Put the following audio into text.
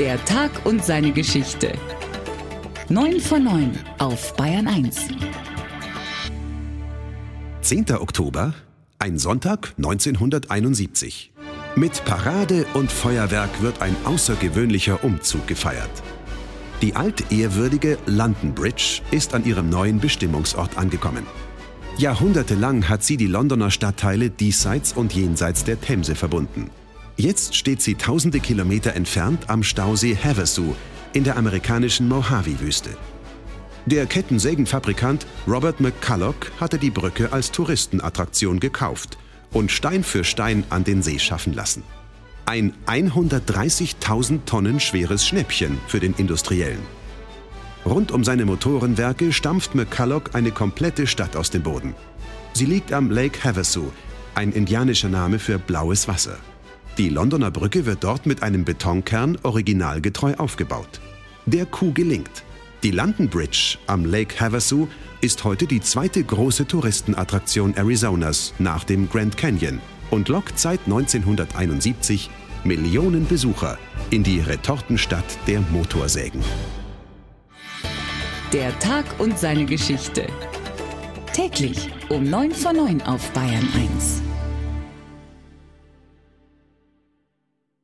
Der Tag und seine Geschichte. 9 von 9 auf Bayern 1. 10. Oktober, ein Sonntag 1971. Mit Parade und Feuerwerk wird ein außergewöhnlicher Umzug gefeiert. Die altehrwürdige London Bridge ist an ihrem neuen Bestimmungsort angekommen. Jahrhundertelang hat sie die Londoner Stadtteile diesseits und jenseits der Themse verbunden. Jetzt steht sie tausende Kilometer entfernt am Stausee Havasu in der amerikanischen Mojave-Wüste. Der Kettensägenfabrikant Robert McCulloch hatte die Brücke als Touristenattraktion gekauft und Stein für Stein an den See schaffen lassen. Ein 130.000 Tonnen schweres Schnäppchen für den Industriellen. Rund um seine Motorenwerke stampft McCulloch eine komplette Stadt aus dem Boden. Sie liegt am Lake Havasu, ein indianischer Name für blaues Wasser. Die Londoner Brücke wird dort mit einem Betonkern originalgetreu aufgebaut. Der Coup gelingt. Die London Bridge am Lake Havasu ist heute die zweite große Touristenattraktion Arizonas nach dem Grand Canyon und lockt seit 1971 Millionen Besucher in die Retortenstadt der Motorsägen. Der Tag und seine Geschichte. Täglich um 9 von 9 auf Bayern 1.